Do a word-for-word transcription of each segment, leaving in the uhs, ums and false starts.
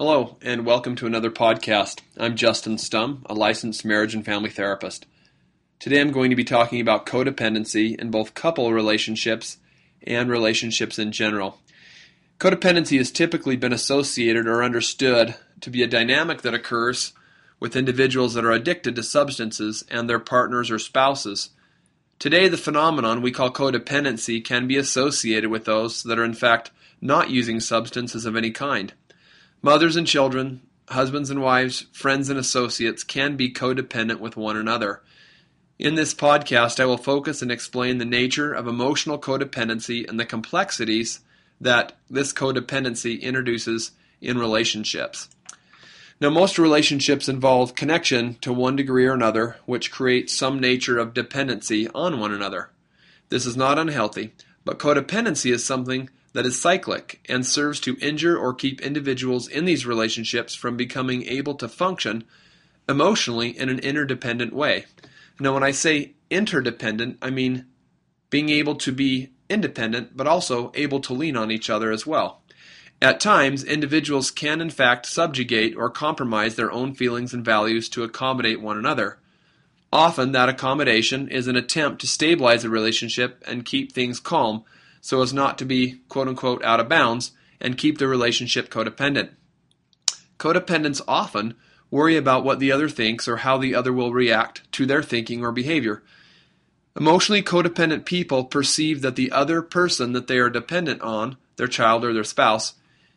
Hello, and welcome to another podcast. I'm Justin Stum, a licensed marriage and family therapist. Today I'm going to be talking about codependency in both couple relationships and relationships in general. Codependency has typically been associated or understood to be a dynamic that occurs with individuals that are addicted to substances and their partners or spouses. Today, the phenomenon we call codependency can be associated with those that are in fact not using substances of any kind. Mothers and children, husbands and wives, friends and associates can be codependent with one another. In this podcast, I will focus and explain the nature of emotional codependency and the complexities that this codependency introduces in relationships. Now, most relationships involve connection to one degree or another, which creates some nature of dependency on one another. This is not unhealthy, but codependency is something that is cyclic and serves to injure or keep individuals in these relationships from becoming able to function emotionally in an interdependent way. Now, when I say interdependent, I mean being able to be independent, but also able to lean on each other as well. At times, individuals can in fact subjugate or compromise their own feelings and values to accommodate one another. Often, that accommodation is an attempt to stabilize a relationship and keep things calm, so as not to be quote-unquote out of bounds and keep the relationship codependent. Codependents often worry about what the other thinks or how the other will react to their thinking or behavior. Emotionally codependent people perceive that the other person that they are dependent on, their child or their spouse,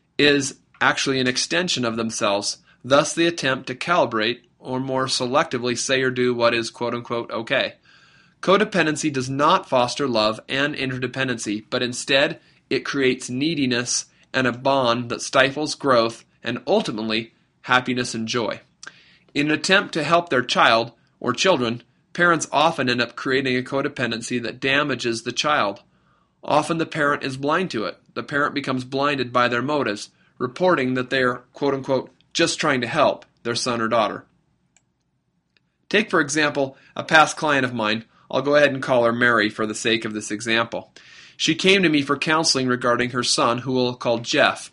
is actually an extension of themselves. Thus, they attempt to calibrate or more selectively say or do what is quote-unquote okay. Codependency does not foster love and interdependency, but instead it creates neediness and a bond that stifles growth and ultimately happiness and joy. In an attempt to help their child or children, parents often end up creating a codependency that damages the child. Often the parent is blind to it. The parent becomes blinded by their motives, reporting that they are quote-unquote just trying to help their son or daughter. Take, for example, a past client of mine. I'll go ahead and call her Mary for the sake of this example. She came to me for counseling regarding her son, who we'll call Jeff.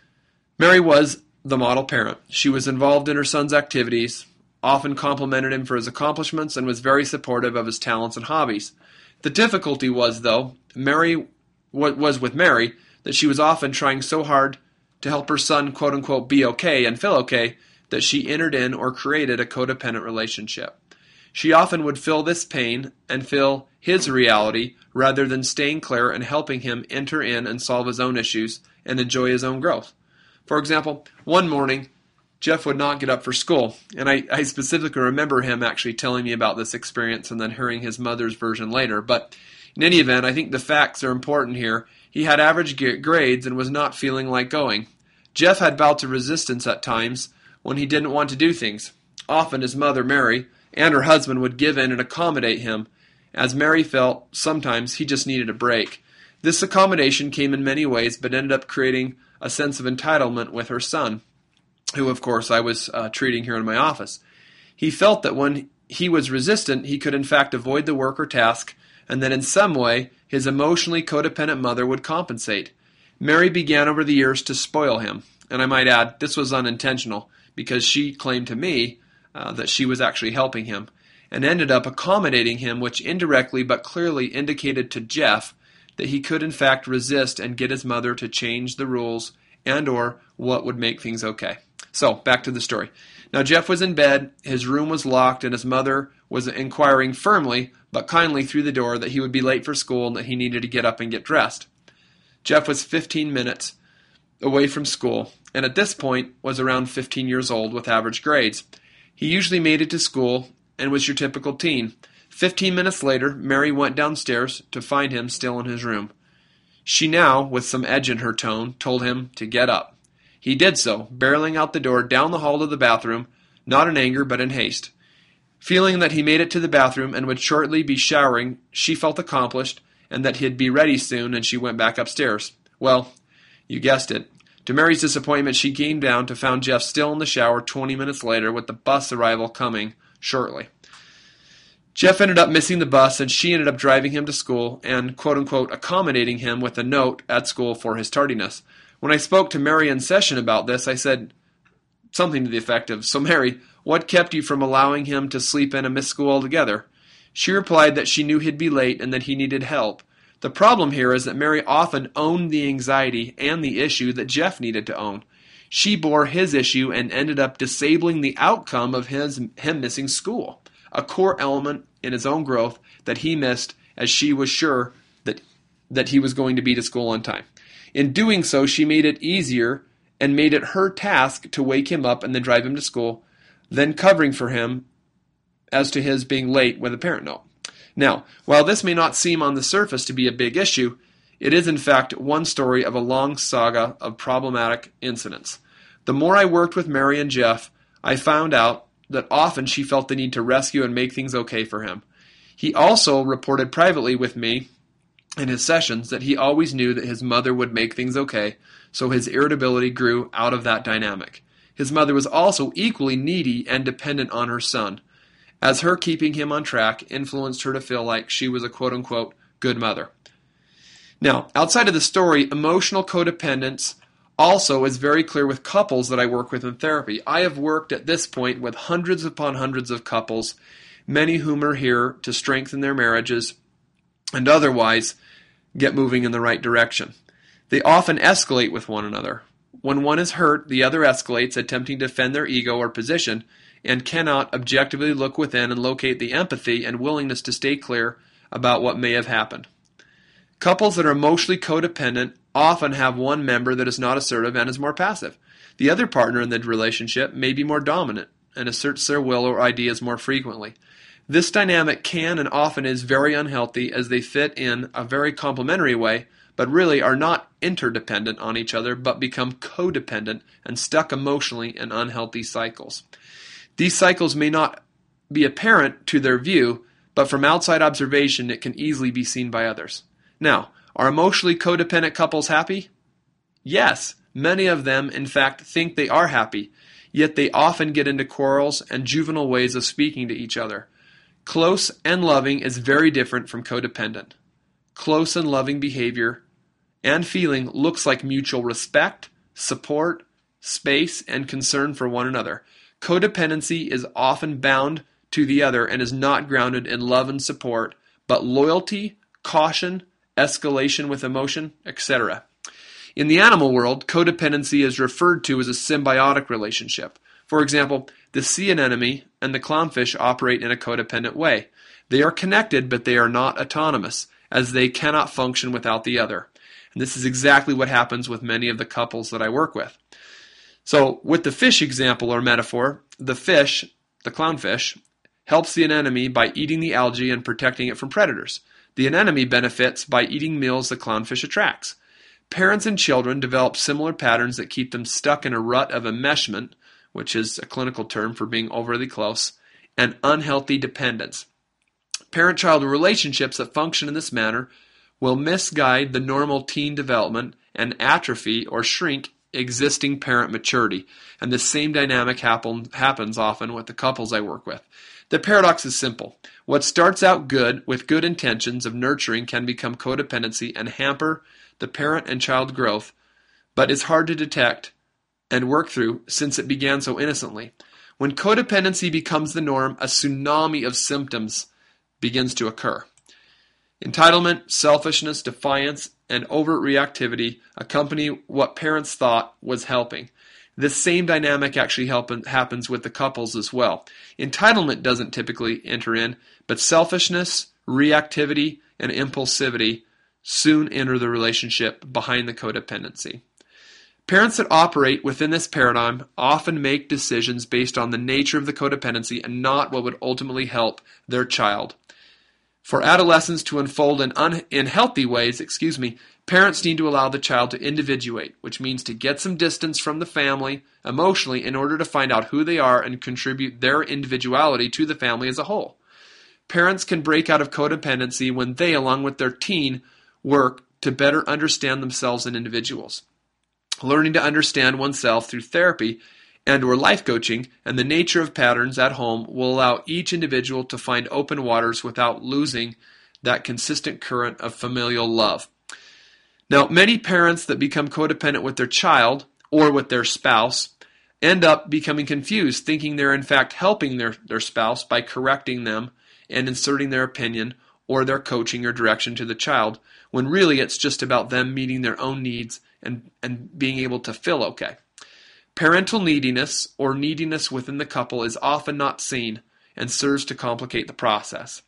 Mary was the model parent. She was involved in her son's activities, often complimented him for his accomplishments, and was very supportive of his talents and hobbies. The difficulty was, though, Mary was with Mary, that she was often trying so hard to help her son, quote-unquote, be okay and feel okay, that she entered in or created a codependent relationship. She often would feel this pain and feel his reality rather than staying clear and helping him enter in and solve his own issues and enjoy his own growth. For example, one morning, Jeff would not get up for school, and I, I specifically remember him actually telling me about this experience and then hearing his mother's version later. But in any event, I think the facts are important here. He had average grades and was not feeling like going. Jeff had bouts of resistance at times when he didn't want to do things. Often his mother, Mary, and her husband would give in and accommodate him, as Mary felt sometimes he just needed a break. This accommodation came in many ways, but ended up creating a sense of entitlement with her son, who, of course, I was uh, treating here in my office. He felt that when he was resistant, he could in fact avoid the work or task, and that in some way his emotionally codependent mother would compensate. Mary began over the years to spoil him, and I might add, this was unintentional, because she claimed to me Uh, that she was actually helping him, and ended up accommodating him, which indirectly but clearly indicated to Jeff that he could in fact resist and get his mother to change the rules and or what would make things okay. So, back to the story. Now, Jeff was in bed, his room was locked, and his mother was inquiring firmly but kindly through the door that he would be late for school and that he needed to get up and get dressed. Jeff was fifteen minutes away from school, and at this point was around fifteen years old with average grades. He usually made it to school and was your typical teen. Fifteen minutes later, Mary went downstairs to find him still in his room. She now, with some edge in her tone, told him to get up. He did so, barreling out the door down the hall to the bathroom, not in anger but in haste. Feeling that he made it to the bathroom and would shortly be showering, she felt accomplished and that he'd be ready soon, and she went back upstairs. Well, you guessed it. To Mary's disappointment, she came down to find Jeff still in the shower twenty minutes later with the bus arrival coming shortly. Jeff ended up missing the bus, and she ended up driving him to school and, quote-unquote, accommodating him with a note at school for his tardiness. When I spoke to Mary in session about this, I said, something to the effect of, "So Mary, what kept you from allowing him to sleep in and miss school altogether?" She replied that she knew he'd be late and that he needed help. The problem here is that Mary often owned the anxiety and the issue that Jeff needed to own. She bore his issue and ended up disabling the outcome of his him missing school, a core element in his own growth that he missed, as she was sure that that he was going to be to school on time. In doing so, she made it easier and made it her task to wake him up and then drive him to school, then covering for him as to his being late with a parent note. Now, while this may not seem on the surface to be a big issue, it is in fact one story of a long saga of problematic incidents. The more I worked with Mary and Jeff, I found out that often she felt the need to rescue and make things okay for him. He also reported privately with me in his sessions that he always knew that his mother would make things okay, so his irritability grew out of that dynamic. His mother was also equally needy and dependent on her son, as her keeping him on track influenced her to feel like she was a quote-unquote good mother. Now, outside of the story, emotional codependence also is very clear with couples that I work with in therapy. I have worked at this point with hundreds upon hundreds of couples, many whom are here to strengthen their marriages and otherwise get moving in the right direction. They often escalate with one another. When one is hurt, the other escalates, attempting to defend their ego or position, and cannot objectively look within and locate the empathy and willingness to stay clear about what may have happened. Couples that are emotionally codependent often have one member that is not assertive and is more passive. The other partner in the relationship may be more dominant and asserts their will or ideas more frequently. This dynamic can and often is very unhealthy, as they fit in a very complementary way, but really are not interdependent on each other, but become codependent and stuck emotionally in unhealthy cycles. These cycles may not be apparent to their view, but from outside observation it can easily be seen by others. Now, are emotionally codependent couples happy? Yes, many of them in fact think they are happy, yet they often get into quarrels and juvenile ways of speaking to each other. Close and loving is very different from codependent. Close and loving behavior and feeling looks like mutual respect, support, space, and concern for one another. Codependency is often bound to the other and is not grounded in love and support, but loyalty, caution, escalation with emotion, et cetera. In the animal world, codependency is referred to as a symbiotic relationship. For example, the sea anemone and the clownfish operate in a codependent way. They are connected, but they are not autonomous, as they cannot function without the other. And this is exactly what happens with many of the couples that I work with. So, with the fish example or metaphor, the fish, the clownfish, helps the anemone by eating the algae and protecting it from predators. The anemone benefits by eating meals the clownfish attracts. Parents and children develop similar patterns that keep them stuck in a rut of enmeshment, which is a clinical term for being overly close, and unhealthy dependence. Parent-child relationships that function in this manner will misguide the normal teen development and atrophy or shrink existing parent maturity. And the same dynamic happen, happens often with the couples I work with. The paradox is simple. What starts out good with good intentions of nurturing can become codependency and hamper the parent and child growth, but is hard to detect and work through since it began so innocently. When codependency becomes the norm, a tsunami of symptoms begins to occur. Entitlement, selfishness, defiance, and overt reactivity accompany what parents thought was helping. This same dynamic actually help, happens with the couples as well. Entitlement doesn't typically enter in, but selfishness, reactivity, and impulsivity soon enter the relationship behind the codependency. Parents that operate within this paradigm often make decisions based on the nature of the codependency and not what would ultimately help their child. For adolescence to unfold in, un- in healthy ways, excuse me, parents need to allow the child to individuate, which means to get some distance from the family emotionally in order to find out who they are and contribute their individuality to the family as a whole. Parents can break out of codependency when they, along with their teen, work to better understand themselves and individuals. Learning to understand oneself through therapy and or life coaching and the nature of patterns at home will allow each individual to find open waters without losing that consistent current of familial love. Now, many parents that become codependent with their child or with their spouse end up becoming confused, thinking they're in fact helping their, their spouse by correcting them and inserting their opinion or their coaching or direction to the child, when really it's just about them meeting their own needs and, and being able to feel okay. Parental neediness or neediness within the couple is often not seen and serves to complicate the process.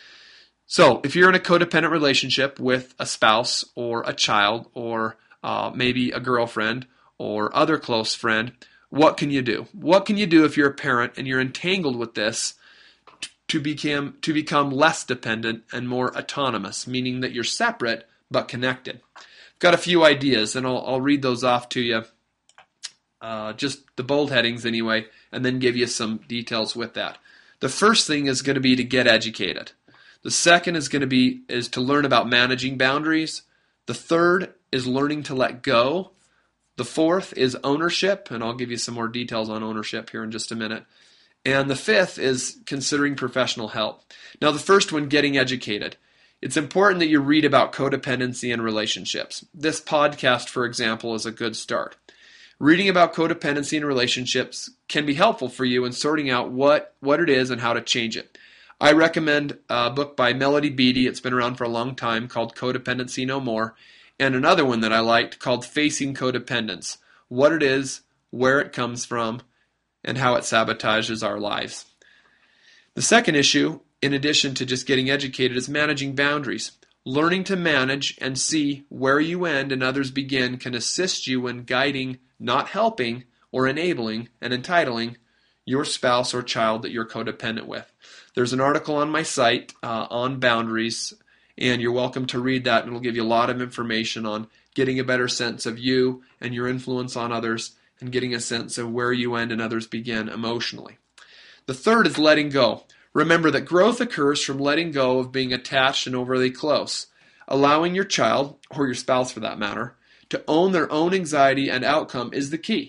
So, if you're in a codependent relationship with a spouse or a child or uh, maybe a girlfriend or other close friend, what can you do? What can you do if you're a parent and you're entangled with this to become to become less dependent and more autonomous, meaning that you're separate but connected? I've got a few ideas, and I'll, I'll read those off to you, uh, just the bold headings anyway, and then give you some details with that. The first thing is going to be to get educated. The second is going to be is to learn about managing boundaries. The third is learning to let go. The fourth is ownership, and I'll give you some more details on ownership here in just a minute. And the fifth is considering professional help. Now, the first one, getting educated. It's important that you read about codependency and relationships. This podcast, for example, is a good start. Reading about codependency and relationships can be helpful for you in sorting out what, what it is and how to change it. I recommend a book by Melody Beattie. It's been around for a long time, called Codependency No More, and another one that I liked called Facing Codependence: What It Is, Where It Comes From, and How It Sabotages Our Lives. The second issue, in addition to just getting educated, is managing boundaries. Learning to manage and see where you end and others begin can assist you in guiding, not helping or enabling and entitling your spouse or child that you're codependent with. There's an article on my site uh, on boundaries, and you're welcome to read that, and it'll give you a lot of information on getting a better sense of you and your influence on others, and getting a sense of where you end and others begin emotionally. The third is letting go. Remember that growth occurs from letting go of being attached and overly close. Allowing your child, or your spouse for that matter, to own their own anxiety and outcome is the key.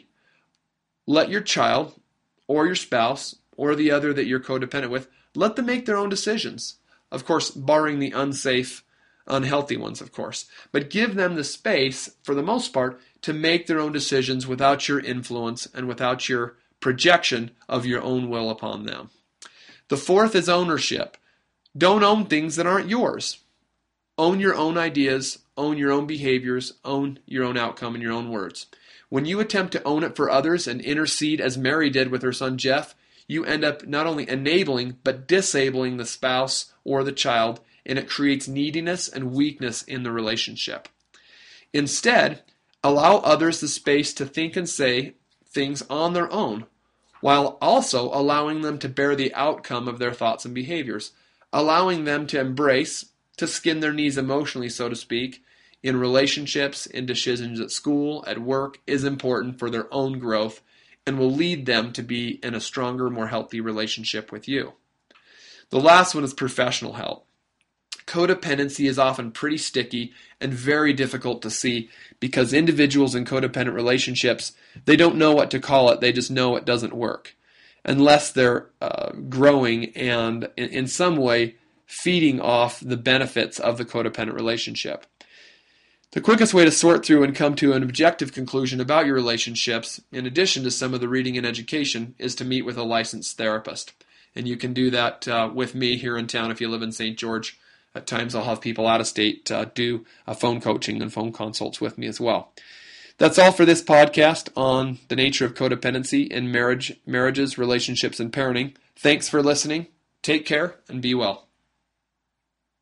Let your child, or your spouse, or the other that you're codependent with, let them make their own decisions. Of course, barring the unsafe, unhealthy ones, of course. But give them the space, for the most part, to make their own decisions without your influence and without your projection of your own will upon them. The fourth is ownership. Don't own things that aren't yours. Own your own ideas, own your own behaviors, own your own outcome and your own words. When you attempt to own it for others and intercede as Mary did with her son Jeff, you end up not only enabling but disabling the spouse or the child, and it creates neediness and weakness in the relationship. Instead, allow others the space to think and say things on their own, while also allowing them to bear the outcome of their thoughts and behaviors. Allowing them to embrace, to skin their knees emotionally, so to speak, in relationships, in decisions at school, at work, is important for their own growth and will lead them to be in a stronger, more healthy relationship with you. The last one is professional help. Codependency is often pretty sticky and very difficult to see because individuals in codependent relationships, they don't know what to call it, they just know it doesn't work. Unless they're uh, growing and in, in some way feeding off the benefits of the codependent relationship. The quickest way to sort through and come to an objective conclusion about your relationships, in addition to some of the reading and education, is to meet with a licensed therapist. And you can do that uh, with me here in town if you live in Saint George. At times I'll have people out of state uh, do uh, phone coaching and phone consults with me as well. That's all for this podcast on the nature of codependency in marriage, marriages, relationships, and parenting. Thanks for listening. Take care and be well.